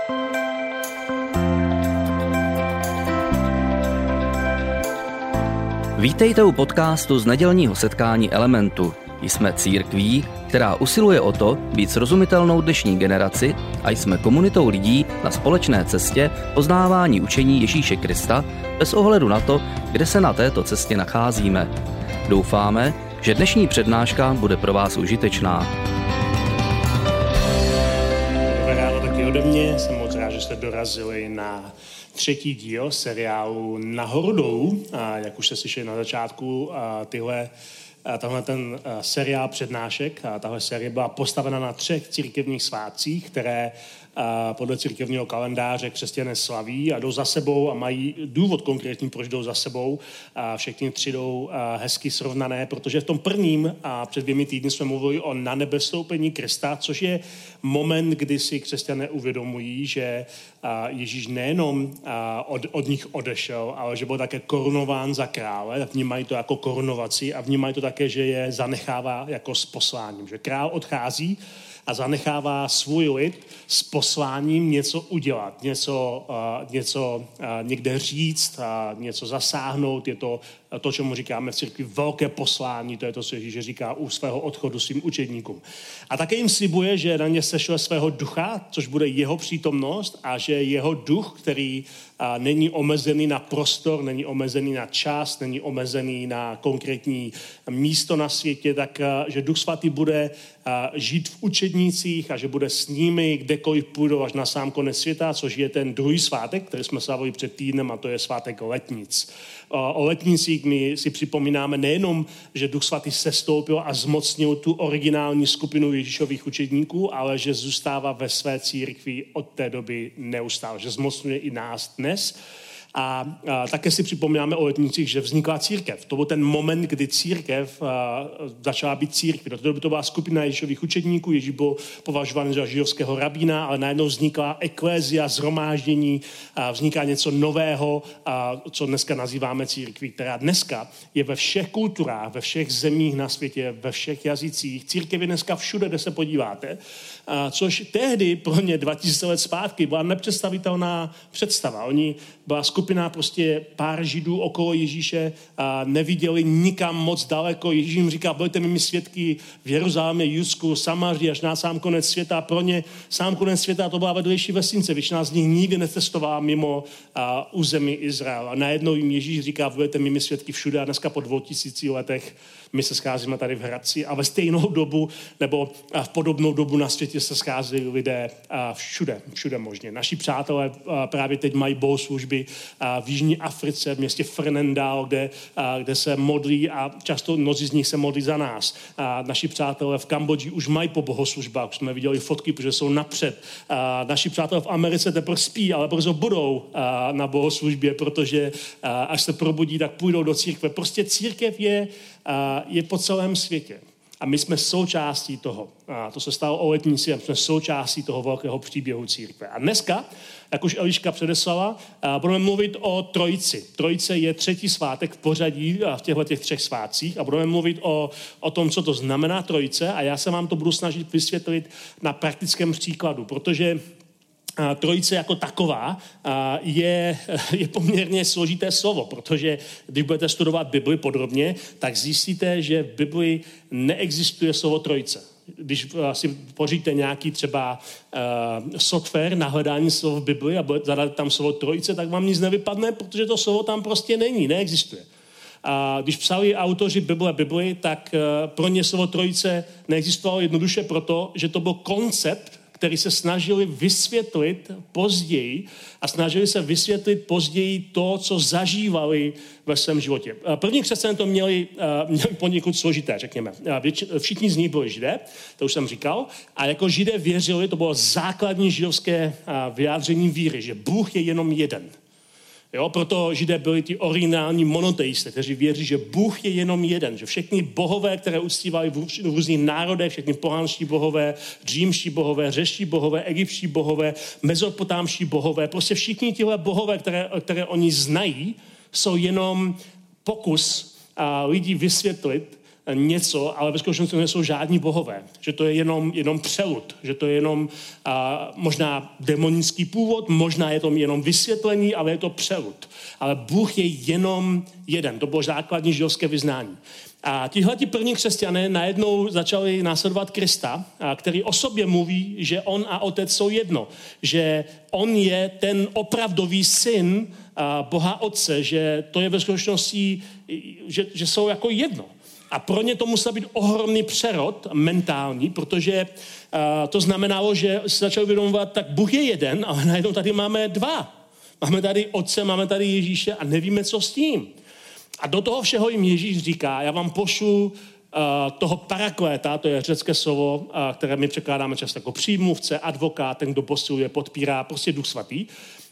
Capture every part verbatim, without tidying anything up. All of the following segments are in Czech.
Vítejte u podcastu z nedělního setkání Elementu. Jsme církví, která usiluje o to být srozumitelnou dnešní generaci a jsme komunitou lidí na společné cestě poznávání učení Ježíše Krista bez ohledu na to, kde se na této cestě nacházíme. Doufáme, že dnešní přednáška bude pro vás užitečná. Dobré ráno taky ode mě. Jsem moc rád, že jste dorazili na třetí díl seriálu Nahoru dolů. A jak už jste slyšeli na začátku, a tyhle A tahle ten seriál přednášek, a tahle série byla postavena na třech církevních svátcích, které podle církevního kalendáře křesťané slaví a jdou za sebou a mají důvod konkrétní, proč jdou za sebou. A všechny tři jdou hezky srovnané, protože v tom prvním a před dvěmi týdny jsme mluvili o nanebestoupení Krista, což je moment, kdy si křesťané uvědomují, že Ježíš nejenom od, od nich odešel, ale že byl také korunován za krále. Vnímají to jako korunovaci a vnímají to také, že je zanechává jako s posláním. Že král odchází a zanechává svůj lid s posláním něco udělat, něco, uh, něco uh, někde říct, uh, něco zasáhnout. Je to uh, to, čemu říkáme v církvi velké poslání, to je to, co Ježíš říká u svého odchodu svým učedníkům. A také jim slibuje, že na ně sešle svého ducha, což bude jeho přítomnost a že jeho duch, který uh, není omezený na prostor, není omezený na čas, není omezený na konkrétní místo na světě, tak uh, že Duch Svatý bude uh, žít v učednících a že bude s nimi, kdekoliv půjdou až na sám konec světa, což je ten druhý svátek, který jsme slavili před týdnem, a to je svátek letnic. O letnicích my si připomínáme nejenom, že Duch Svatý sestoupil a zmocnil tu originální skupinu Ježíšových učedníků, ale že zůstává ve své církvi od té doby neustále, že zmocňuje i nás dnes. A, a také si připomínáme o letnicích, že vznikla církev. To byl ten moment, kdy církev a, začala být církví. Do té doby to byla skupina Ježíšových učedníků, Ježíš byl považován za židovského rabína, ale najednou vznikla eklézia, shromáždění, a vzniká něco nového, a, co dneska nazýváme církví, která dneska je ve všech kulturách, ve všech zemích na světě, ve všech jazycích. Církev je dneska všude, kde se podíváte. A, což tehdy pro ně dva tisíce let zpátky byla nepředstavitelná představa. Oni byla skupina prostě pár Židů okolo Ježíše a neviděli nikam moc daleko. Ježíš jim říká, budete mými svědky v Jeruzalémě, Judsku, Samaří až na sám konec světa. A pro ně sám konec světa to byla vedlejší vesnice. Většina z nich nikdy necestovala mimo a, území Izrael. A najednou jim Ježíš říká, budete mými svědky všude. A dneska po dvou tisíci letech my se scházíme tady v Hradci a ve stejnou dobu nebo v podobnou dobu na světě se schází lidé všude, všude možně. Naši přátelé právě teď mají bohoslužby v Jižní Africe, v městě Fernandao, kde, kde se modlí a často mnozí z nich se modlí za nás. Naši přátelé v Kambodži už mají po bohoslužbách, už jsme viděli fotky, protože jsou napřed. Naši přátelé v Americe teprve spí, ale brzo budou na bohoslužbě, protože až se probudí, tak půjdou do církve. Prostě církev je je po celém světě. A my jsme součástí toho. A to se stalo o letnici a jsme součástí toho velkého příběhu církve. A dneska, jak už Eliška předeslala, budeme mluvit o Trojici. Trojice je třetí svátek v pořadí v těchto těch třech svátcích a budeme mluvit o, o tom, co to znamená Trojice, a já se vám to budu snažit vysvětlit na praktickém příkladu, protože Trojice jako taková je, je poměrně složité slovo, protože když budete studovat Bibli podrobně, tak zjistíte, že v Bibli neexistuje slovo Trojice. Když si poříte nějaký třeba uh, software na hledání slov v Bibli a budete zadat tam slovo Trojice, tak vám nic nevypadne, protože to slovo tam prostě není, neexistuje. A když psali autoři Bible Bibli, tak uh, pro ně slovo Trojice neexistovalo jednoduše proto, že to byl koncept, který se snažili vysvětlit později a snažili se vysvětlit později to, co zažívali ve svém životě. První křesťané to měli, měli poněkud složité, řekněme. Všichni z nich byli Židé, to už jsem říkal, a jako Židé věřili, to bylo základní židovské vyjádření víry, že Bůh je jenom jeden. Jo, proto Židé byli ti originální monoteisté, kteří věří, že Bůh je jenom jeden, že všechny bohové, které uctívali v různých národech, všechny pohanští bohové, římští bohové, řeští bohové, egyptští bohové, mezopotámští bohové, prostě všichni tihle bohové, které, které oni znají, jsou jenom pokus a lidí vysvětlit něco, ale ve skutečnosti to nejsou žádní bohové. Že to je jenom, jenom přelud, že to je jenom a, možná demonický původ, možná je to jenom vysvětlení, ale je to přelud. Ale Bůh je jenom jeden. To bylo základní židovské vyznání. A tihleti první křesťané najednou začali následovat Krista, který o sobě mluví, že on a otec jsou jedno. Že on je ten opravdový syn Boha Otce, že to je ve skutečnosti, že, že jsou jako jedno. A pro ně to musel být ohromný přerod mentální, protože uh, to znamenalo, že se začali uvědomovat, tak Bůh je jeden, ale najednou tady máme dva. Máme tady Otce, máme tady Ježíše a nevíme, co s tím. A do toho všeho jim Ježíš říká, já vám pošlu uh, toho parakléta, to je řecké slovo, uh, které my překládáme často jako přímluvce, advokát, ten, kdo posiluje, podpírá, prostě Duch Svatý.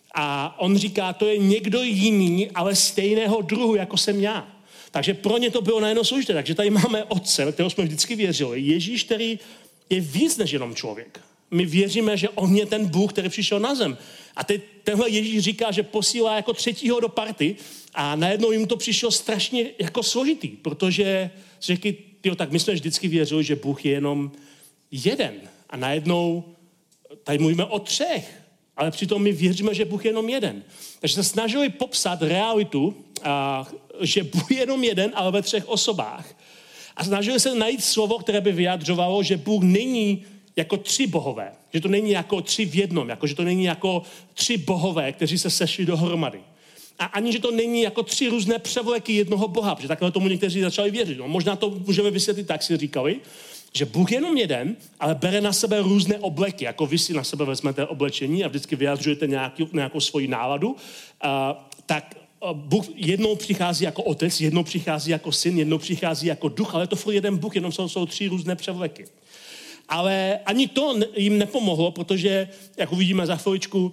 A on říká, to je někdo jiný, ale stejného druhu, jako jsem já. Takže pro ně to bylo najednou složité. Takže tady máme Otce, kterého jsme vždycky věřili. Ježíš, který je víc než jenom člověk. My věříme, že on je ten Bůh, který přišel na zem. A teď tenhle Ježíš říká, že posílá jako třetího do party a najednou jim to přišlo strašně jako složitý, protože řekli, tyjo, tak my jsme vždycky věřili, že Bůh je jenom jeden. A najednou tady mluvíme o třech, ale přitom my věříme, že Bůh je jenom jeden. Takže se snažili popsat realitu, a, že Bůh je jenom jeden, ale ve třech osobách. A snažili se najít slovo, které by vyjadřovalo, že Bůh není jako tři bohové. Že to není jako tři v jednom, jako, že to není jako tři bohové, kteří se sešli dohromady. A ani, že to není jako tři různé převleky jednoho boha, protože takhle tomu někteří začali věřit. No, možná to můžeme vysvětlit tak, si říkali, že Bůh je jenom jeden, ale bere na sebe různé obleky, jako vy si na sebe vezmete oblečení a vždycky vyjadřujete nějaký, nějakou svoji náladu, a, tak Bůh jednou přichází jako otec, jednou přichází jako syn, jednou přichází jako duch, ale to furt jeden Bůh, jenom jsou, jsou tři různé převleky. Ale ani to jim nepomohlo, protože, jak uvidíme za chviličku,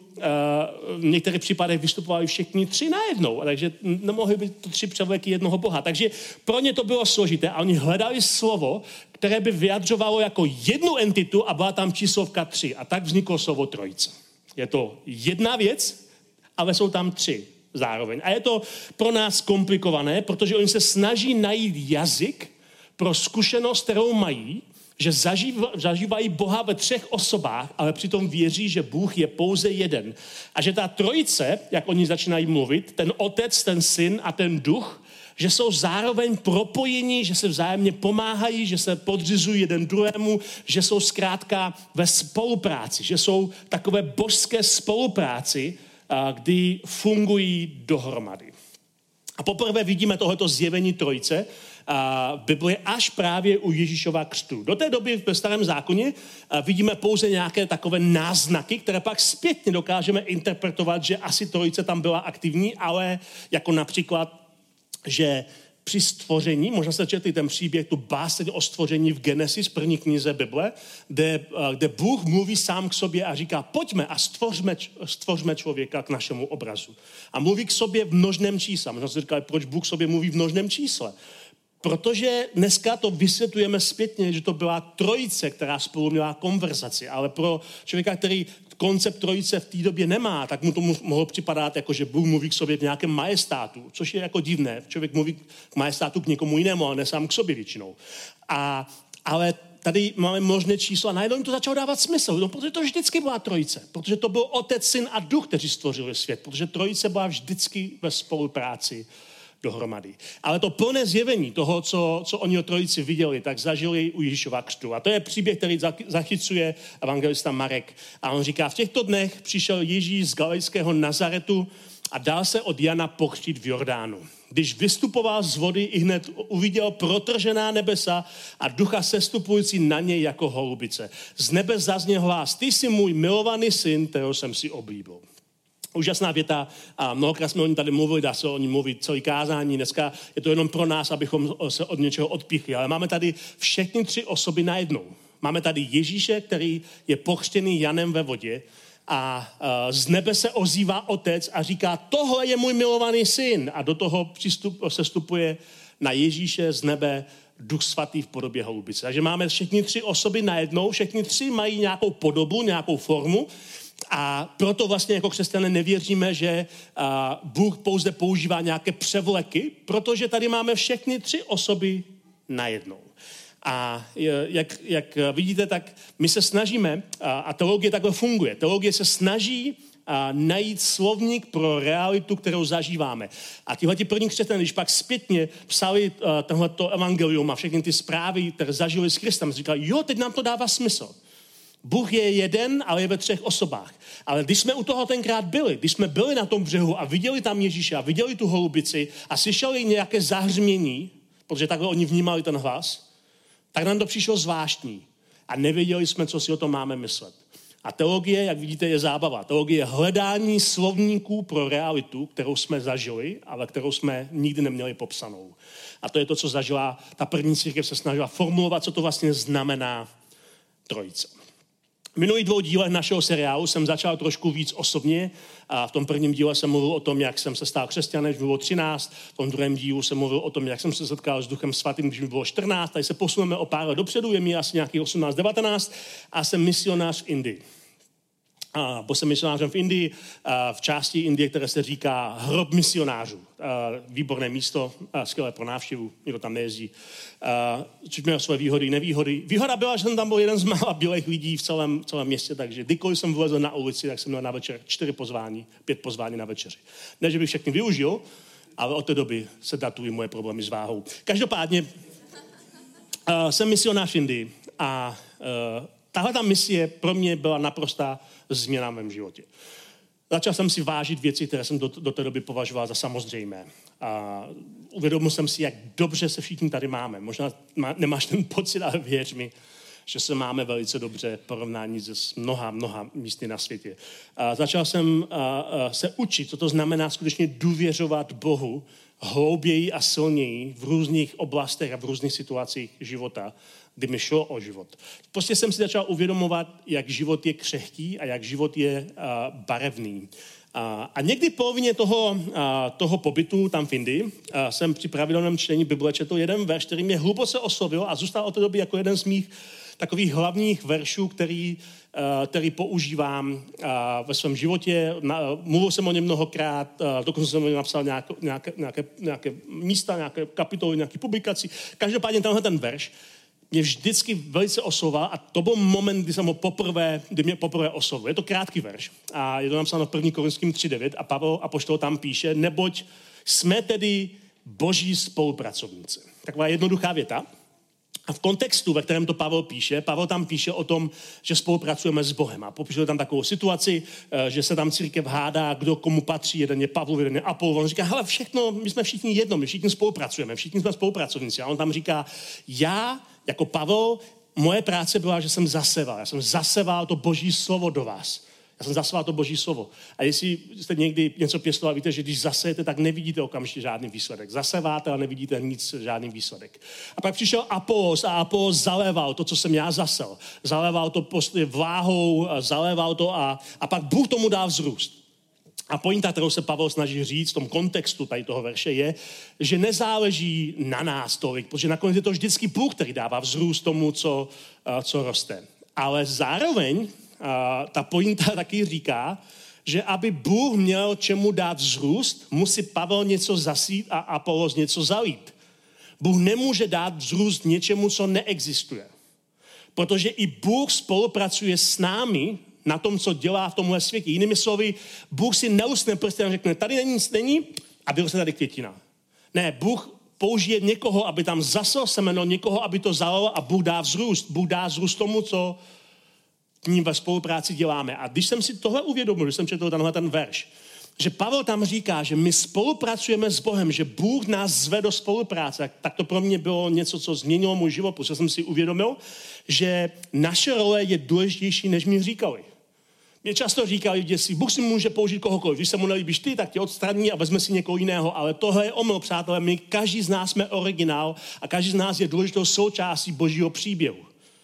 v některých případech vystupovali všichni tři najednou, takže nemohly být to tři převleky jednoho Boha. Takže pro ně to bylo složité a oni hledali slovo, které by vyjadřovalo jako jednu entitu a byla tam číslovka tři. A tak vzniklo slovo trojice. Je to jedna věc, ale jsou tam tři zároveň. A je to pro nás komplikované, protože oni se snaží najít jazyk pro zkušenost, kterou mají, že zažívají Boha ve třech osobách, ale přitom věří, že Bůh je pouze jeden. A že ta trojice, jak oni začínají mluvit, ten otec, ten syn a ten duch, že jsou zároveň propojení, že se vzájemně pomáhají, že se podřizují jeden druhému, že jsou zkrátka ve spolupráci, že jsou takové božské spolupráci, kdy fungují dohromady. A poprvé vidíme tohleto zjevení trojice v Bibli až právě u Ježíšova křtu. Do té doby ve Starém zákoně vidíme pouze nějaké takové náznaky, které pak zpětně dokážeme interpretovat, že asi trojice tam byla aktivní, ale jako například, že při stvoření, možná jste četli ten příběh, tu báseň o stvoření v Genesis, první knize Bible, kde, kde Bůh mluví sám k sobě a říká, pojďme a stvořme, stvořme člověka k našemu obrazu. A mluví k sobě v množném čísle. Možná jste říkali, proč Bůh k sobě mluví v množném čísle. Protože dneska to vysvětlujeme zpětně, že to byla trojice, která spolu měla konverzaci, ale pro člověka, který koncept trojice v té době nemá, tak mu to mohlo připadat, jako že Bůh mluví k sobě v nějakém majestátu, což je jako divné. Člověk mluví k majestátu k někomu jinému, ale ne sám k sobě většinou. A, ale tady máme možné číslo a najednou to začalo dávat smysl, no, protože to vždycky byla trojice, protože to byl otec, syn a duch, kteří stvořili svět, protože trojice byla vždycky ve spolupráci dohromady. Ale to plné zjevení toho, co, co oni o trojici viděli, tak zažili u Ježíšova křtu. A to je příběh, který zachycuje evangelista Marek. A on říká, v těchto dnech přišel Ježíš z galilejského Nazaretu a dal se od Jana pokřtít v Jordánu. Když vystupoval z vody, ihned uviděl protržená nebesa a ducha sestupující na něj jako holubice. Z nebe zazněl hlas, ty jsi můj milovaný syn, kterého jsem si oblíbil. Úžasná věta a mnohokrát jsme o ní tady mluvili, dá se o ní mluvit celý kázání. Dneska je to jenom pro nás, abychom se od něčeho odpíchli. Ale máme tady všechny tři osoby najednou. Máme tady Ježíše, který je pokřtěný Janem ve vodě a z nebe se ozývá otec a říká, tohle je můj milovaný syn. A do toho přístup, sestupuje na Ježíše z nebe Duch Svatý v podobě holubice. Takže máme všechny tři osoby najednou, všechny tři mají nějakou podobu, nějakou formu. A proto vlastně jako křesťané nevěříme, že Bůh pouze používá nějaké převleky, protože tady máme všechny tři osoby najednou. A jak, jak vidíte, tak my se snažíme, a teologie takhle funguje, teologie se snaží a najít slovník pro realitu, kterou zažíváme. A tihleti první křesťané, když pak zpětně psali uh, tohleto evangelium a všechny ty zprávy, které zažili s Kristem, říkali, jo, teď nám to dává smysl. Bůh je jeden, ale je ve třech osobách. Ale když jsme u toho tenkrát byli, když jsme byli na tom břehu a viděli tam Ježíše a viděli tu holubici a slyšeli nějaké zahřmění, protože takhle oni vnímali ten hlas, tak nám to přišlo zvláštní. A nevěděli jsme, co si o tom máme myslet. A teologie, jak vidíte, je zábava. Teologie je hledání slovníků pro realitu, kterou jsme zažili, ale kterou jsme nikdy neměli popsanou. A to je to, co zažila ta první církev, se snažila formulovat, co to vlastně znamená trojice. V minulých dvou dílech našeho seriálu jsem začal trošku víc osobně. A v tom prvním díle jsem mluvil o tom, jak jsem se stal křesťanem, když mi bylo třináct. V tom druhém dílu jsem mluvil o tom, jak jsem se setkal s Duchem Svatým, když mi bylo čtrnáct. Tady se posuneme o pár let dopředu, je mi asi nějakých osmnáct devatenáct a jsem misionář v Indii. A byl jsem misionářem v Indii, v části Indie, které se říká hrob misionářů. Výborné místo, skvělé pro návštěvu, nikdo tam nejezdí. Což mělo své výhody i nevýhody. Výhoda byla, že jsem tam byl jeden z mála bílých lidí v celém, v celém městě, takže kdykoliv jsem vylezl na ulici, tak jsem měl na večer čtyři pozvání, pět pozvání na večeři. Ne, že bych všechny využil, ale od té doby se datují moje problémy s váhou. Každopádně uh, jsem misionář v Indii a uh, tahle ta misie pro mě byla naprostá změna v mém životě. Začal jsem si vážit věci, které jsem do, do té doby považoval za samozřejmé. A uvědomil jsem si, jak dobře se všichni tady máme. Možná má, nemáš ten pocit, ale věř mi, že se máme velice dobře porovnání s mnoha, mnoha místy na světě. A začal jsem a, a, se učit, co to znamená skutečně důvěřovat Bohu hlouběji a silněji v různých oblastech a v různých situacích života, kdy mi šlo o život. Prostě jsem si začal uvědomovat, jak život je křehký a jak život je uh, barevný. Uh, a někdy v polovině toho, uh, toho pobytu tam v Indii uh, jsem při pravidelném čtení Bible četl jeden verš, který mě hluboce oslovil a zůstal od té doby jako jeden z mých takových hlavních veršů, který, uh, který používám uh, ve svém životě. Na, mluvil jsem o něm mnohokrát, uh, dokonce jsem o něm napsal nějaké, nějaké, nějaké, nějaké místa, nějaké kapitoly, nějaké publikaci. Každopádně tenhle ten verš mě vždycky velice oslovoval a to byl moment, kdy jsem ho poprvé, kdy mě poprvé oslovil. Je to krátký verš a je to napsáno v první Korinským tři devět a Pavel apoštol tam píše, neboť jsme tedy boží spolupracovníci. Taková jednoduchá věta. A v kontextu, ve kterém to Pavel píše, Pavel tam píše o tom, že spolupracujeme s Bohem. A popíše tam takovou situaci, že se tam církev hádá, kdo komu patří, jeden je Pavlov, jeden je Apollo. On říká, hele, všechno, my jsme všichni jedno, my všichni spolupracujeme, všichni jsme spolupracovníci. A on tam říká, já jako Pavel, moje práce byla, že jsem zaseval. Já jsem zaseval to boží slovo do vás. Já jsem zaseval to boží slovo. A jestli jste někdy něco pěstovali, víte, že když zasejete, tak nevidíte okamžitě žádný výsledek. Zaseváte a nevidíte nic, žádný výsledek. A pak přišel Apolos a Apolos zaléval to, co jsem já zasel. Zaléval to prostě vláhou, zaléval to a, a pak Bůh tomu dal vzrůst. A pointa, kterou se Pavel snaží říct v tom kontextu tady toho verše je, že nezáleží na nás tolik, protože nakonec je to vždycky Bůh, který dává vzrůst tomu, co, co roste. Ale zároveň a ta pointa taky říká, že aby Bůh měl čemu dát vzrůst, musí Pavel něco zasít a Apolos něco zalít. Bůh nemůže dát vzrůst něčemu, co neexistuje. Protože i Bůh spolupracuje s námi na tom, co dělá v tomhle světě. Jinými slovy, Bůh si neusne prsty a řekne, tady není nic není a vyroste tady květina. Ne, Bůh použije někoho, aby tam zasel semeno, někoho, aby to zalil a Bůh dá vzrůst. Bůh dá vzrůst tomu, co k ním ve spolupráci děláme. A když jsem si tohle uvědomil, když jsem četl tenhle ten verš, že Pavel tam říká, že my spolupracujeme s Bohem, že Bůh nás zve do spolupráce, tak to pro mě bylo něco, co změnilo můj život, protože jsem si uvědomil, že naše role je důležitější, než mi říkali. Mě často říkali, že si Bůh si může použít kohokoliv. Když se mu nelíbíš ty, tak tě odstraní a vezme si někoho jiného. Ale tohle je omyl, přátelé. My, každý z nás jsme originál a každý z nás je důležitou součástí Božího příběhu.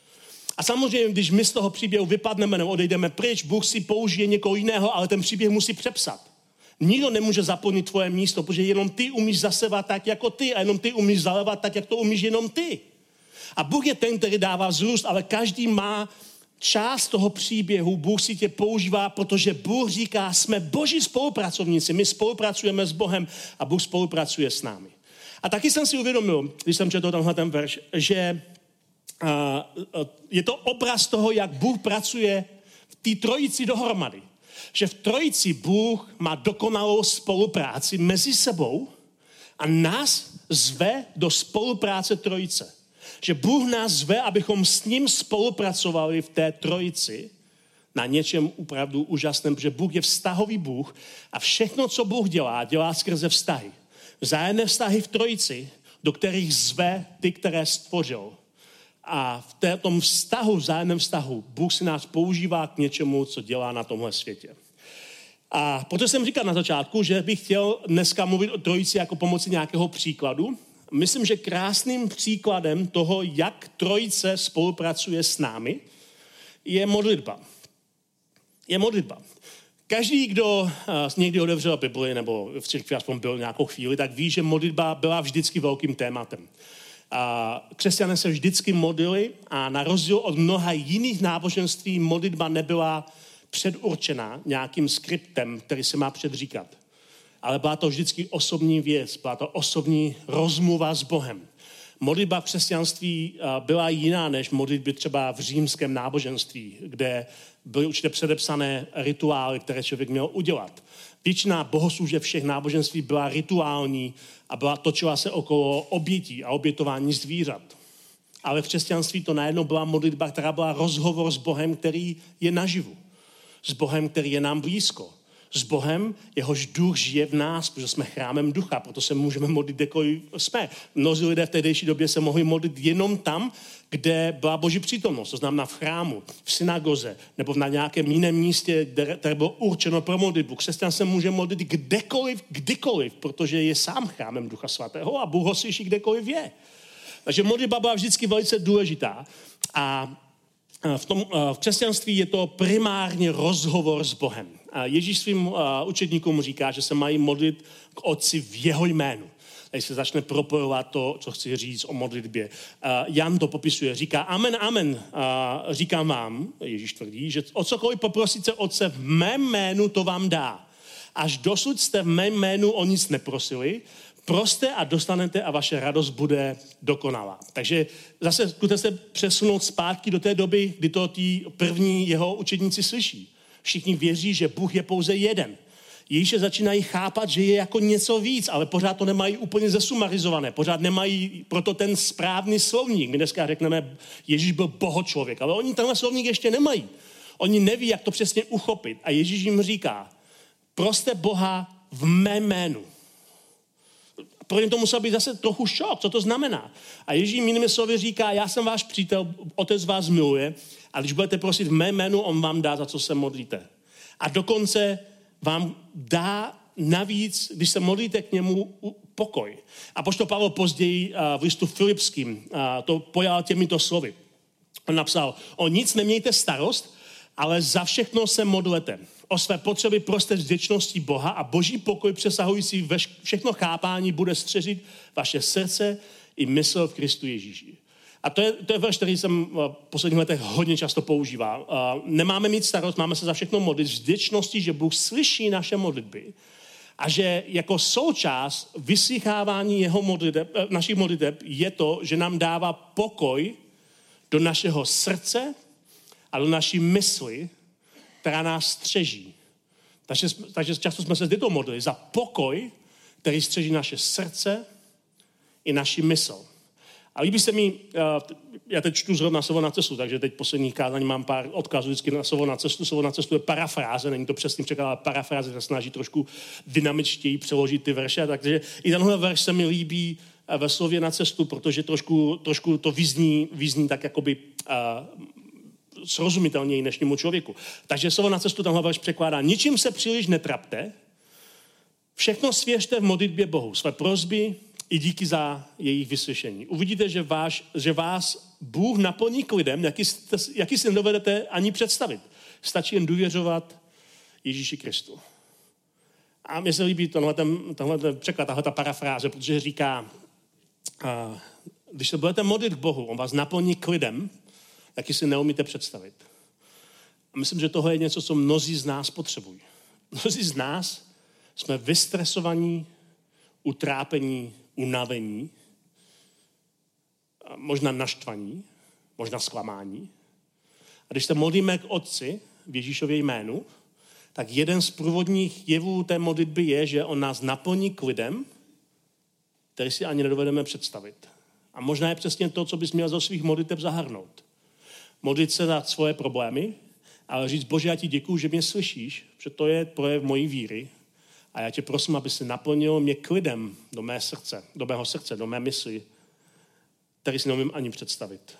A samozřejmě, když my z toho příběhu vypadneme nebo odejdeme pryč, Bůh si použije někoho jiného, ale ten příběh musí přepsat. Nikdo nemůže zaplnit tvoje místo, protože jenom ty umíš zasevat tak jako ty a jenom ty umíš zalévat tak, jak to umíš jenom ty. A Bůh je ten, který dává vzrůst, ale každý má část toho příběhu. Bůh si tě používá, protože Bůh říká, jsme boží spolupracovníci, my spolupracujeme s Bohem a Bůh spolupracuje s námi. A taky jsem si uvědomil, když jsem četl tenhle ten verš, že je to obraz toho, jak Bůh pracuje v té trojici dohromady. Že v trojici Bůh má dokonalou spolupráci mezi sebou a nás zve do spolupráce trojice. Že Bůh nás zve, abychom s ním spolupracovali v té trojici na něčem opravdu úžasném, protože Bůh je vztahový Bůh a všechno, co Bůh dělá, dělá skrze vztahy. Vzájemné vztahy v trojici, do kterých zve ty, které stvořil. A v té, tom vztahu, vzájemném vztahu, Bůh si nás používá k něčemu, co dělá na tomhle světě. A proto jsem říkal na začátku, že bych chtěl dneska mluvit o trojici jako pomocí nějakého příkladu. Myslím, že krásným příkladem toho, jak trojice spolupracuje s námi, je modlitba. Je modlitba. Každý, kdo uh, někdy otevřel Bibli nebo v církvi aspoň byl nějakou chvíli, tak ví, že modlitba byla vždycky velkým tématem. A křesťané se vždycky modlili a na rozdíl od mnoha jiných náboženství modlitba nebyla předurčená nějakým skriptem, který se má předříkat. Ale byla to vždycky osobní věc, byla to osobní rozmluva s Bohem. Modlitba v křesťanství byla jiná než modlitby třeba v římském náboženství, kde byly určitě předepsané rituály, které člověk měl udělat. Většina bohoslužeb všech náboženství byla rituální a byla, točila se okolo obětí a obětování zvířat. Ale v křesťanství to najednou byla modlitba, která byla rozhovor s Bohem, který je naživu. S Bohem, který je nám blízko. S Bohem, jehož duch žije v nás, protože jsme chrámem ducha, proto se můžeme modlit, kdekoliv jsme. Mnozí lidé v tehdejší době se mohli modlit jenom tam, kde byla Boží přítomnost, to znamená v chrámu, v synagoze nebo na nějakém jiném místě, které bylo určeno pro modlitbu. Křesťan se může modlit kdekoliv, kdykoliv, protože je sám chrámem Ducha Svatého a Bůh ho slyší kdekoliv je. Takže modlitba byla vždycky velice důležitá a v, tom, v křesťanství je to primárně rozhovor s Bohem. Ježíš svým učedníkům říká, že se mají modlit k Otci v jeho jménu. Tady se začne propojovat to, co chci říct o modlitbě. Jan to popisuje, říká amen, amen, říkám vám, Ježíš tvrdí, že o cokoliv poprosíte Otce v mém jménu, to vám dá. Až dosud jste v mém jménu o nic neprosili, proste a dostanete a vaše radost bude dokonalá. Takže zase zkuste se přesunout zpátky do té doby, kdy to tí první jeho učedníci slyší. Všichni věří, že Bůh je pouze jeden. Ježíše začínají chápat, že je jako něco víc, ale pořád to nemají úplně zesumarizované. Pořád nemají proto ten správný slovník. My dneska řekneme, Ježíš byl bohočlověk, ale oni tenhle slovník ještě nemají. Oni neví, jak to přesně uchopit. A Ježíš jim říká, proste Boha v mém jménu. Pro ně to musel být zase trochu šok, co to znamená. A Ježíš jinými slovy říká, já jsem váš přítel, Otec vás miluje, a když budete prosit v mém jménu, on vám dá, za co se modlíte. A dokonce vám dá navíc, když se modlíte k němu, pokoj. A poštol Pavel později v listu Filipským to pojal těmito slovy. On napsal, o nic nemějte starost, ale za všechno se modlete. O své potřeby proste s vděčností Boha a boží pokoj přesahující všechno chápání bude střežit vaše srdce i mysl v Kristu Ježíši. A to je, to je verš, který jsem v posledních letech hodně často používal. Nemáme mít starost, máme se za všechno modlit s vděčností, že Bůh slyší naše modlitby a že jako součást vyslychávání jeho modliteb, našich modliteb je to, že nám dává pokoj do našeho srdce a do naší mysli, která nás střeží. Takže, takže často jsme se tyto modlili za pokoj, který střeží naše srdce i naši mysl. A líbí se mi, já teď čtu zrovna Slovo na cestu, takže teď posledních kázání mám pár odkazů vždycky na Slovo na cestu. Slovo na cestu je parafráze, není to přesný překlad, ale parafráze se snaží trošku dynamičtěji přeložit ty verše. Takže i tenhle verš se mi líbí ve Slově na cestu, protože trošku, trošku to vyzní, vyzní tak jakoby uh, srozumitelněji dnešnímu člověku. Takže Slovo na cestu tenhle verš překládá, ničím se příliš netrapte, všechno svěřte v modlitbě Bohu, své prosby i díky za jejich vyslyšení. Uvidíte, že, váš, že vás Bůh naplní klidem, jaký, jste, jaký si nedovedete ani představit. Stačí jen důvěřovat Ježíši Kristu. A mně se líbí tenhle, ten, tenhle ten překlad, tahle ta parafráze, protože říká, uh, když se budete modlit k Bohu, on vás naplní klidem, jaký si neumíte představit. A myslím, že tohle je něco, co mnozí z nás potřebují. Mnozí z nás jsme vystresovaní, utrápení, unavení, možná naštvaní, možná zklamání. A když se modlíme k Otci v Ježíšově jménu, tak jeden z průvodních jevů té modlitby je, že on nás naplní klidem, který si ani nedovedeme představit. A možná je přesně to, co bys měl do svých modlitev zahrnout. Modlit se za svoje problémy, ale říct, Bože, já ti děkuju, že mě slyšíš, že to je projev mojí víry. A já tě prosím, aby se naplnil mě klidem do mé srdce, do mého srdce, do mé mysli, který si neumím ani představit.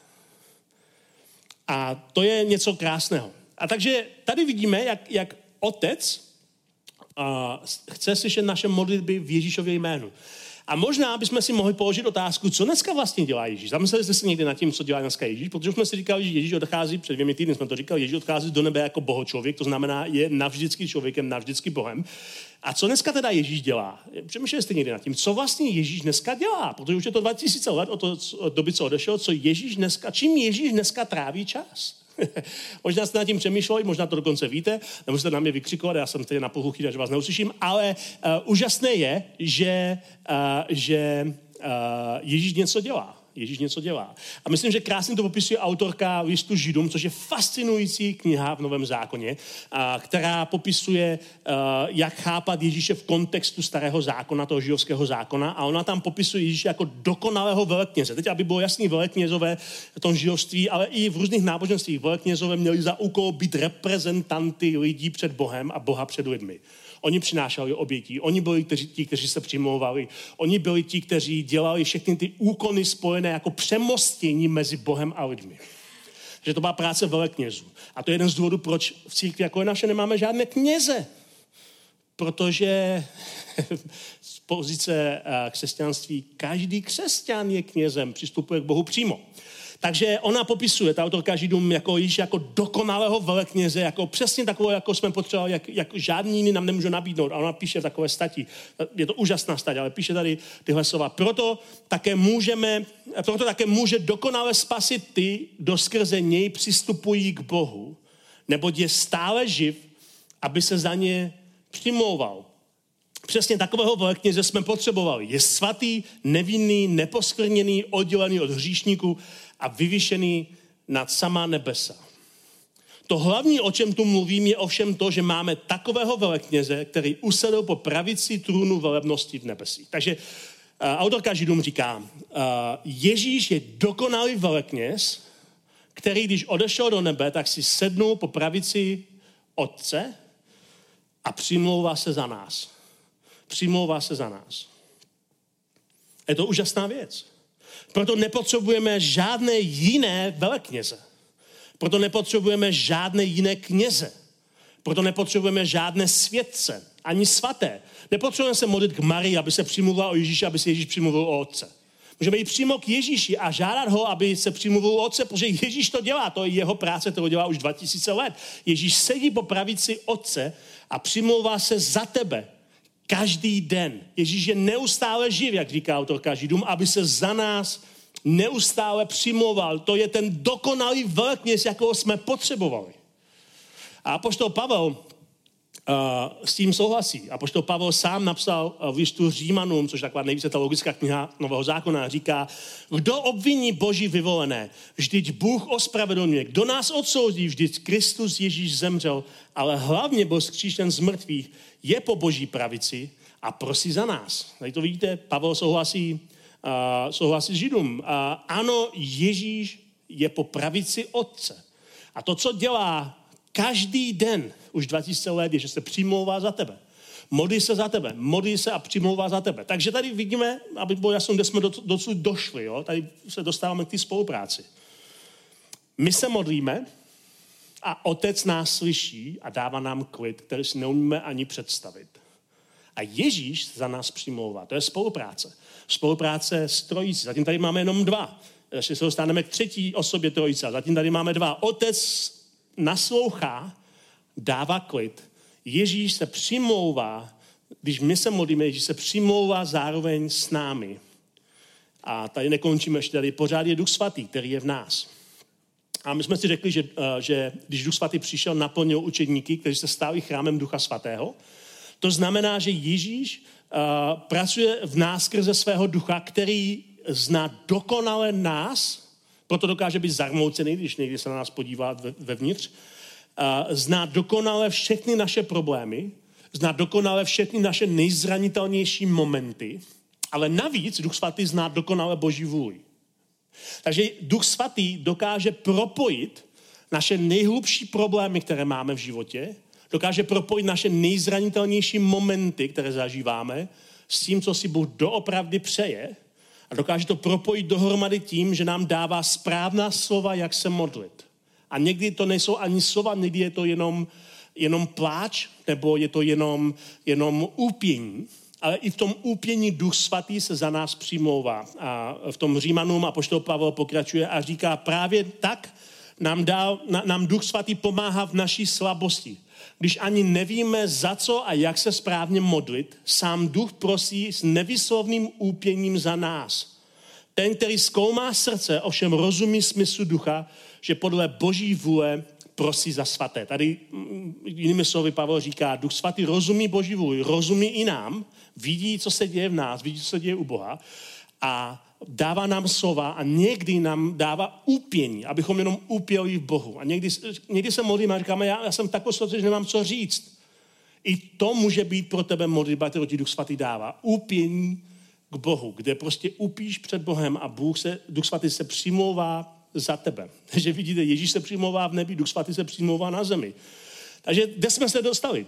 A to je něco krásného. A takže tady vidíme, jak, jak Otec a, chce slyšet naše modlitby v Ježíšově jménu. A možná bychom si mohli položit otázku, co dneska vlastně dělá Ježíš. Zamysleli jste se někdy nad tím, co dělá dneska Ježíš, protože už jsme si říkali, že Ježíš odchází, před dvěmi týdny jsme to říkali, Ježíš odchází do nebe jako bohočlověk, to znamená, je navždycky člověkem, navždycky Bohem. A co dneska teda Ježíš dělá? Přemýšleli jste někdy nad tím, co vlastně Ježíš dneska dělá? Protože už je to dva tisíce let od, to, od doby, co odešel, co Ježíš dneska, čím Ježíš dneska tráví čas? Možná jste nad tím přemýšleli, možná to dokonce víte, nemusíte na mě vykřikovat, já jsem tady na pohluchý, takže vás neuslyším, ale uh, úžasné je, že, uh, že uh, Ježíš něco dělá. Ježíš něco dělá. A myslím, že krásně to popisuje autorka listu Židům, což je fascinující kniha v Novém zákoně, která popisuje, jak chápat Ježíše v kontextu starého zákona, toho židovského zákona, a ona tam popisuje Ježíše jako dokonalého velekněze. Teď, aby bylo jasný, veleknězové v tom židovství, ale i v různých náboženstvích veleknězové měli za úkol být reprezentanty lidí před Bohem a Boha před lidmi. Oni přinášeli obětí, oni byli kteří, ti, kteří se přimlouvali, oni byli ti, kteří dělali všechny ty úkony spojené jako přemostění mezi Bohem a lidmi. Takže to byla práce veleknězů. A to je jeden z důvodů, proč v církvi jako je naše nemáme žádné kněze. Protože z pozice křesťanství každý křesťan je knězem, přistupuje k Bohu přímo. Takže ona popisuje, ta autorka Židům, jako již jako dokonalého velekněze, jako přesně takového, jako jsme potřebovali, jak, jak žádný jiný nám nemůže nabídnout. A ona píše takové stati. Je to úžasná stať, ale píše tady tyhle slova. Proto také můžeme, proto také může dokonale spasit ty, kdo skrze něj přistupují k Bohu, neboť je stále živ, aby se za ně přimlouval. Přesně takového velekněze jsme potřebovali. Je svatý, nevinný, neposkvrněný, oddělený od hříšníků a vyvyšený nad sama nebesa. To hlavní, o čem tu mluvím, je ovšem to, že máme takového velekněze, který usedl po pravici trůnu velebnosti v nebesích. Takže uh, autorka Židům říká, uh, Ježíš je dokonalý velekněz, který, když odešel do nebe, tak si sednul po pravici Otce a přimlouvá se za nás. Přimlouvá se za nás. Je to úžasná věc. Proto nepotřebujeme žádné jiné velekněze. Proto nepotřebujeme žádné jiné kněze. Proto nepotřebujeme žádné světce, ani svaté. Nepotřebujeme se modlit k Marii, aby se přimluvila o Ježíši, aby se Ježíš přimluvil o Otce. Můžeme jít přímo k Ježíši a žádat ho, aby se přimluvil o Otce, protože Ježíš to dělá. To je jeho práce, kterou dělá už dva tisíce let. Ježíš sedí po pravici Otce a přimlouvá se za tebe. Každý den. Ježíš je neustále živ, jak říká autorka Židům, aby se za nás neustále přimlouval. To je ten dokonalý velekněz, jakého jsme potřebovali. A apoštol Pavel uh, s tím souhlasí. Apoštol Pavel sám napsal v listu Římanům, což je taková nejvíce teologická kniha Nového zákona, říká, kdo obviní Boží vyvolené? Vždyť Bůh ospravedlňuje. Kdo nás odsoudí? Vždyť Kristus Ježíš zemřel, ale hlavně byl vzkříšen z mrtvých, je po Boží pravici a prosí za nás. Tady to vidíte, Pavel souhlasí, uh, souhlasí s Židům. Uh, ano, Ježíš je po pravici Otce. A to, co dělá každý den, už dva tisíce let, je, že se přimlouvá za tebe. Modlí se za tebe, modlí se a přimlouvá za tebe. Takže tady vidíme, aby bylo jasno, kde jsme dosud došli. Jo? Tady se dostáváme k té spolupráci. My se modlíme a Otec nás slyší a dává nám klid, který si neumíme ani představit. A Ježíš za nás přimlouvá. To je spolupráce. Spolupráce s trojicí. Zatím tady máme jenom dva. Ještě se dostaneme k třetí osobě trojice. Zatím tady máme dva. Otec naslouchá, dává klid. Ježíš se přimlouvá, když my se modlíme, Ježíš se přimlouvá zároveň s námi. A tady nekončíme ještě, tady pořád je Duch Svatý, který je v nás. A my jsme si řekli, že, že když Duch Svatý přišel, naplnil učedníky, kteří se stali chrámem Ducha Svatého, To znamená, že Ježíš uh, pracuje v nás skrze svého ducha, který zná dokonale nás, proto dokáže být zarmoucený, když někdy se na nás podívá vevnitř, uh, zná dokonale všechny naše problémy, zná dokonale všechny naše nejzranitelnější momenty, ale navíc Duch Svatý zná dokonale Boží vůli. Takže Duch Svatý dokáže propojit naše nejhlubší problémy, které máme v životě, dokáže propojit naše nejzranitelnější momenty, které zažíváme, s tím, co si Bůh doopravdy přeje, a dokáže to propojit dohromady tím, že nám dává správná slova, jak se modlit. A někdy to nejsou ani slova, někdy je to jenom, jenom pláč, nebo je to jenom, jenom úpění. Ale i v tom úpění Duch Svatý se za nás přimlouvá. A v tom Římanům apoštol Pavel pokračuje a říká, právě tak nám, dal, nám Duch Svatý pomáhá v naší slabosti. Když ani nevíme, za co a jak se správně modlit, sám Duch prosí s nevyslovným úpěním za nás. Ten, který zkoumá srdce, ovšem rozumí smyslu ducha, že podle Boží vůle prosí za svaté. Tady jinými slovy Pavel říká, Duch Svatý rozumí Boží vůli, rozumí i nám, vidí, co se děje v nás, vidí, co se děje u Boha a dává nám slova a někdy nám dává úpění, abychom jenom úpěli v Bohu. A někdy, někdy se modlíme a říkáme, já, já jsem takový slovo, že nemám co říct. I to může být pro tebe modlitba, kterou ti Duch Svatý dává. Úpění k Bohu, kde prostě upíš před Bohem a Bůh se, Duch Svatý se přimlouvá za tebe. Takže vidíte, Ježíš se přimlouvá v nebi, Duch Svatý se přimlouvá na zemi. Takže kde jsme se dostali?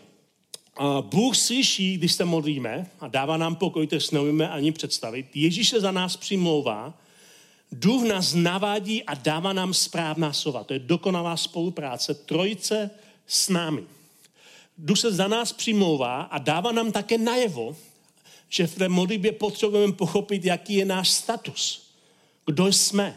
Bůh slyší, když se modlíme a dává nám pokoj, který si neumíme ani představit. Ježíš se za nás přimlouvá, Duch nás navádí a dává nám správná slova. To je dokonalá spolupráce trojice s námi. Duch se za nás přimlouvá a dává nám také najevo, že v té modlitbě potřebujeme pochopit, jaký je náš status. Kdo jsme.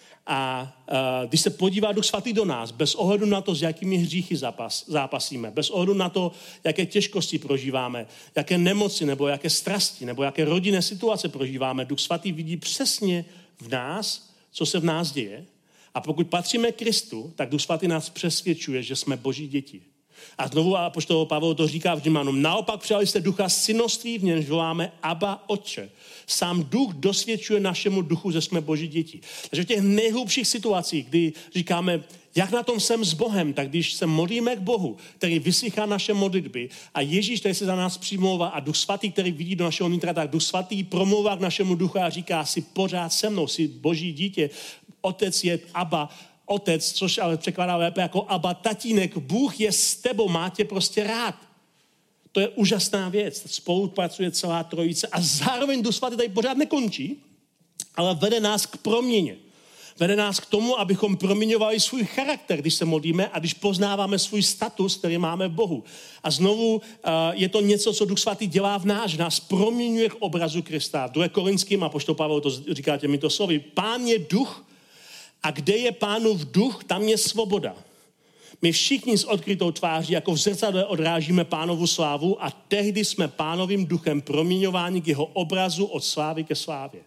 A uh, když se podívá Duch Svatý do nás, bez ohledu na to, s jakými hříchy zápas, zápasíme, bez ohledu na to, jaké těžkosti prožíváme, jaké nemoci, nebo jaké strasti, nebo jaké rodinné situace prožíváme, Duch Svatý vidí přesně v nás, co se v nás děje. A pokud patříme Kristu, tak Duch Svatý nás přesvědčuje, že jsme Boží děti. A znovu apoštol Pavel to říká v Římanům. Naopak přijali jste ducha synoství, v němž voláme Abba, Otče. Sám duch dosvědčuje našemu duchu, že jsme Boží děti. Takže v těch nejhlubších situacích, kdy říkáme, jak na tom jsem s Bohem, tak když se modlíme k Bohu, který vyslýchá naše modlitby a Ježíš, který se za nás přimlouvá a Duch Svatý, který vidí do našeho nitra, tak Duch Svatý promlouvá k našemu duchu a říká, jsi pořád se mnou, jsi Boží dítě, Otec je Abba, Otec, což ale překládá lépe jako Abba, tatínek, Bůh je s tebou, má tě prostě rád. To je úžasná věc. Spolupracuje celá trojice a zároveň Duch Svatý tady pořád nekončí, ale vede nás k proměně. Vede nás k tomu, abychom proměňovali svůj charakter, když se modlíme a když poznáváme svůj status, který máme v Bohu. A znovu uh, je to něco, co Duch Svatý dělá v nás, že nás proměňuje k obrazu Krista. V druhém Korinským, apoštol Pavel to říká těmito slovy, Pán je duch, a kde je Pánův duch, tam je svoboda. My všichni s odkrytou tváří jako v zrcadle odrážíme Pánovu slávu a tehdy jsme Pánovým duchem proměňováni k jeho obrazu od slávy ke slávě.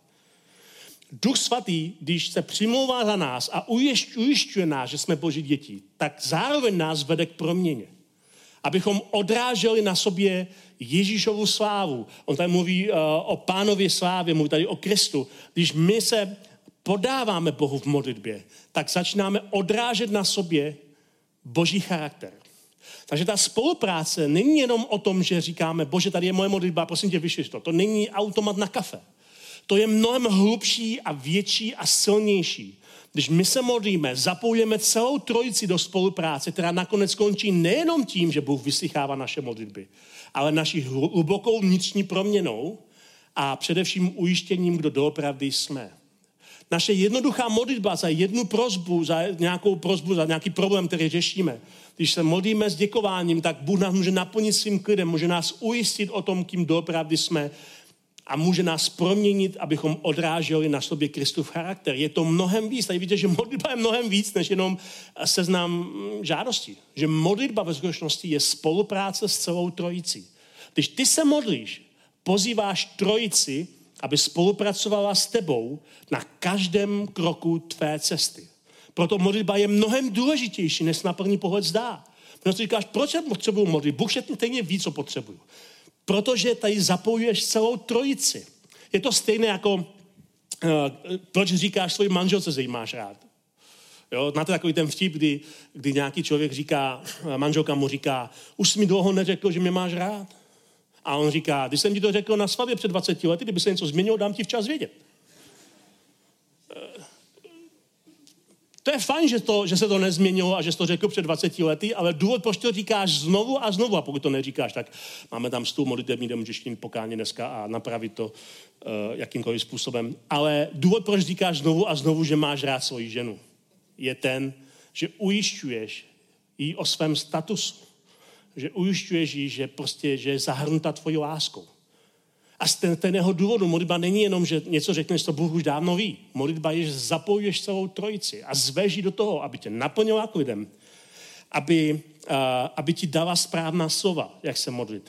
Duch Svatý, když se přimlouvá za nás a ujišťuje nás, že jsme Boží děti, tak zároveň nás vede k proměně. Abychom odráželi na sobě Ježíšovu slávu. On tady mluví uh, o Pánově slávě, mluví tady o Kristu. Když my se podáváme Bohu v modlitbě, tak začínáme odrážet na sobě Boží charakter. Takže ta spolupráce není jenom o tom, že říkáme, Bože, tady je moje modlitba, prosím tě, vyšli to. To není automat na kafe. To je mnohem hlubší a větší a silnější. Když my se modlíme, zapojíme celou trojici do spolupráce, která nakonec končí nejenom tím, že Bůh vyslychává naše modlitby, ale naší hlubokou vnitřní proměnou a především ujištěním, kdo doopravdy jsme. Naše jednoduchá modlitba za jednu prosbu, za nějakou prosbu, za nějaký problém, který řešíme. Když se modlíme s děkováním, tak Bůh nás může naplnit svým klidem, může nás ujistit o tom, kým doopravdy jsme a může nás proměnit, abychom odráželi na sobě Kristův charakter. Je to mnohem víc. Tady vidíte, že modlitba je mnohem víc, než jenom seznam žádostí. Že modlitba ve skutečnosti je spolupráce s celou trojicí. Když ty se modlíš, pozýváš trojici, aby spolupracovala s tebou na každém kroku tvé cesty. Proto modlitba je mnohem důležitější, než na první pohled zdá. Protože říkáš, proč já potřebuji modlit? Bůh stejně ví, co potřebuju. Protože tady zapojuješ celou trojici. Je to stejné jako, uh, proč říkáš svoji manželce, že jí máš rád. Jo, máte takový ten vtip, kdy, kdy nějaký člověk říká, manželka mu říká, už jsi mi dlouho neřekl, že mě máš rád. A on říká, když jsem ti to řekl na svatbě před dvaceti lety, kdyby se něco změnilo, dám ti včas vědět. To je fajn, že, to, že se to nezměnilo a že jsi to řekl před dvaceti lety, ale důvod, proč to říkáš znovu a znovu, a pokud to neříkáš, tak máme tam stůl modlitební, kde můžeš činit pokání dneska a napravit to uh, jakýmkoliv způsobem. Ale důvod, proč říkáš znovu a znovu, že máš rád svoji ženu, je ten, že ujišťuješ jí o svém statusu. Že ujišťuješ jí, že prostě, že je zahrnuta tvojí láskou. A z stejného důvodu modlitba není jenom, že něco řekneš, co Bůh už dávno ví. Modlitba je, že zapojuješ celou trojici a zveš jí do toho, aby tě naplnila klidem, aby, uh, aby ti dala správná slova, jak se modlit,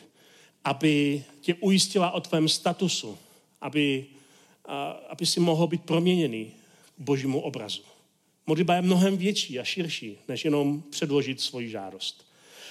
aby tě ujistila o tvém statusu, aby, uh, aby si mohl být proměněný k Božímu obrazu. Modlitba je mnohem větší a širší, než jenom předložit svoji žádost.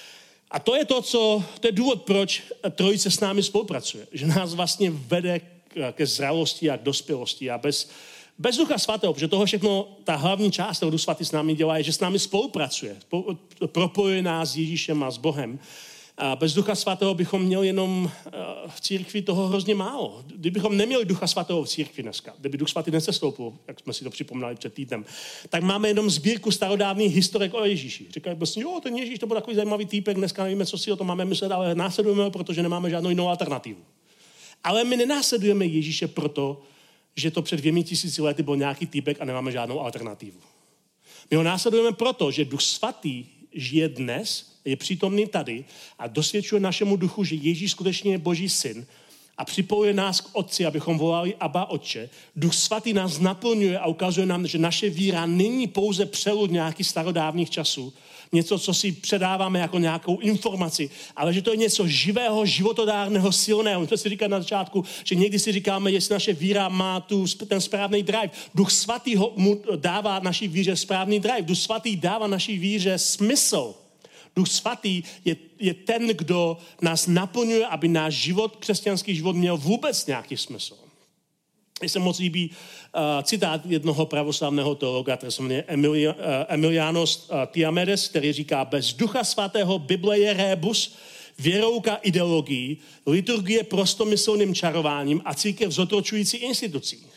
A to je to, co, to je důvod, proč trojice s námi spolupracuje. Že nás vlastně vede ke zralosti a k dospělosti. A bez, bez Ducha Svatého, protože toho všechno, ta hlavní část toho Ducha Svatý s námi dělá, je, že s námi spolupracuje. Propojuje nás s Ježíšem a s Bohem. A bez Ducha Svatého bychom měli jenom v církvi toho hrozně málo. Kdybychom neměli Ducha Svatého v církvi dneska, kdyby Duch Svatý necestoupil, jak jsme si to připomínali před týdnem, tak máme jenom sbírku starodávných historek o Ježíši. Říkají prostě, jo, ten Ježíš, to byl takový zajímavý týpek, dneska nevíme, co si o tom máme myslet, ale následujeme ho, protože nemáme žádnou jinou alternativu. Ale my nenásledujeme Ježíše proto, že to před dvěmi tisíci lety byl nějaký týpek a nemáme žádnou alternativu. My ho následujeme proto, že Duch Svatý žije dnes, je přítomný tady a dosvědčuje našemu duchu, že Ježíš skutečně je Boží syn a připojuje nás k Otci, abychom volali Abba, Otče. Duch Svatý nás naplňuje a ukazuje nám, že naše víra není pouze přelud nějakých starodávných časů, něco, co si předáváme jako nějakou informaci, ale že to je něco živého, životodárného, silného. My jsme si říkali na začátku, že někdy si říkáme, jestli naše víra má tu, ten správný drive. Duch Svatý ho, mu dává naší víře správný drive. Duch Svatý dává naší víře smysl. Duch Svatý je, je ten, kdo nás naplňuje, aby náš život, křesťanský život, měl vůbec nějaký smysl. Mně se moc líbí uh, citát jednoho pravoslavného teologa, který se jmenuje Emilia, uh, Emilianos uh, Tiamedes, který říká, bez Ducha Svatého Bible je rébus, věrouka ideologií, liturgie prostomyslným čarováním a církev zotročující institucí.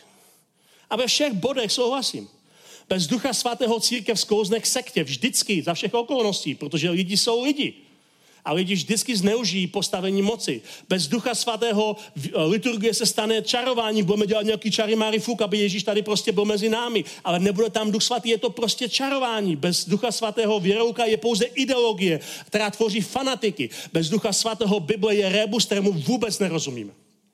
A ve všech bodech souhlasím. Bez Ducha Svatého církev sklouzne k sektě vždycky, za všech okolností, protože lidi jsou lidi. A lidi vždycky zneužijí postavení moci. Bez Ducha Svatého liturgie se stane čarování, budeme dělat nějaký čary Máry Fuk, aby Ježíš tady prostě byl mezi námi. Ale nebude tam Duch Svatý, je to prostě čarování. Bez Ducha Svatého věrouka je pouze ideologie, která tvoří fanatiky. Bez Ducha Svatého Bible je rébus, kterému vůbec nerozumíme.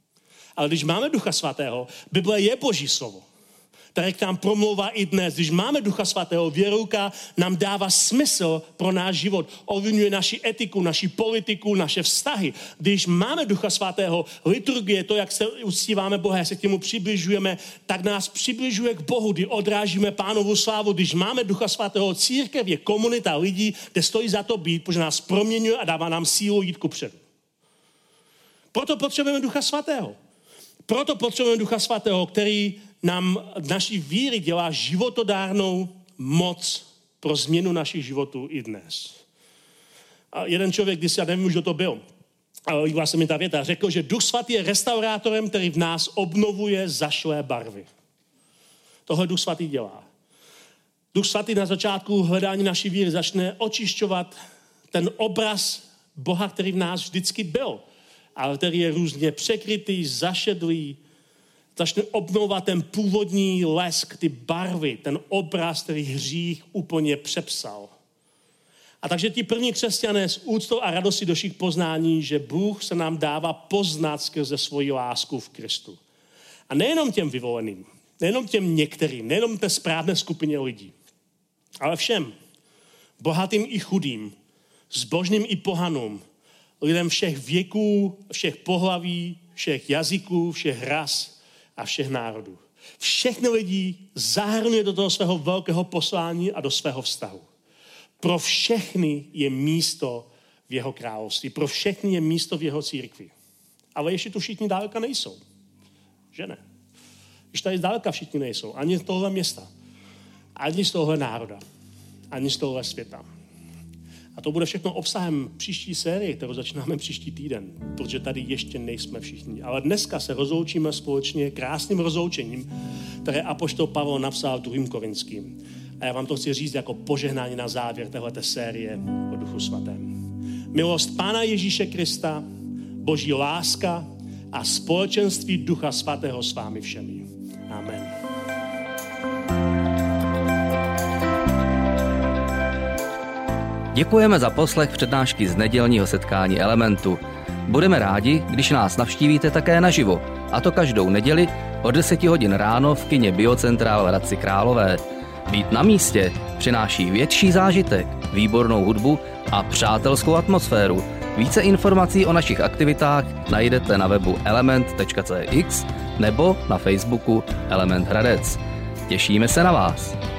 Ale když máme Ducha Svatého, Bible je Boží slovo, které k nám promlouvá i dnes. Když máme Ducha Svatého, věrouka nám dává smysl pro náš život. Ovlivňuje naši etiku, naši politiku, naše vztahy. Když máme Ducha Svatého, liturgie, to, jak se uctíváme Boha, jak se k němu přibližujeme, tak nás přibližuje k Bohu, kdy odrážíme Pánovu slávu. Když máme Ducha Svatého, církev je komunita lidí, kde stojí za to být, protože nás proměňuje a dává nám sílu jít kupředu. Proto potřebujeme Ducha Svatého. Proto potřebujeme Ducha Svatého, který nám naší víry dělá životodárnou moc pro změnu našich životů i dnes. A jeden člověk, když já nevím, kdo to byl, ale líbila se mi ta věta, řekl, že Duch Svatý je restaurátorem, který v nás obnovuje zašlé barvy. Tohle Duch Svatý dělá. Duch Svatý na začátku hledání naší víry začne očišťovat ten obraz Boha, který v nás vždycky byl, ale který je různě překrytý, zašedlý, začne obnovovat ten původní lesk, ty barvy, ten obraz, který hřích úplně přepsal. A takže ti první křesťané s úctou a radostí došli k poznání, že Bůh se nám dává poznat skrze svoji lásku v Kristu. A nejenom těm vyvoleným, nejenom těm některým, nejenom té správné skupině lidí, ale všem, bohatým i chudým, zbožným i pohanům, lidem všech věků, všech pohlaví, všech jazyků, všech ras a všech národů. Všechny lidi zahrnuje do toho svého velkého poslání a do svého vztahu. Pro všechny je místo v jeho království. Pro všechny je místo v jeho církvi. Ale ještě tu všichni dálka nejsou. Že ne? Když tady zdaleka všichni nejsou. Ani z tohle města. Ani z tohle národa. Ani z tohle světa. A to bude všechno obsahem příští série, kterou začínáme příští týden, protože tady ještě nejsme všichni. Ale dneska se rozloučíme společně krásným rozloučením, které apoštol Pavel napsal druhým Korinským. A já vám to chci říct jako požehnání na závěr téhleté série o Duchu svatém. Milost Pána Ježíše Krista, Boží láska a společenství Ducha svatého s vámi všemi. Amen. Děkujeme za poslech přednášky z nedělního setkání Elementu. Budeme rádi, když nás navštívíte také naživo, a to každou neděli od deseti hodin ráno v kině Biocentrál v Hradci Králové. Být na místě přináší větší zážitek, výbornou hudbu a přátelskou atmosféru. Více informací o našich aktivitách najdete na webu element tečka cé x nebo na Facebooku Element Hradec. Těšíme se na vás.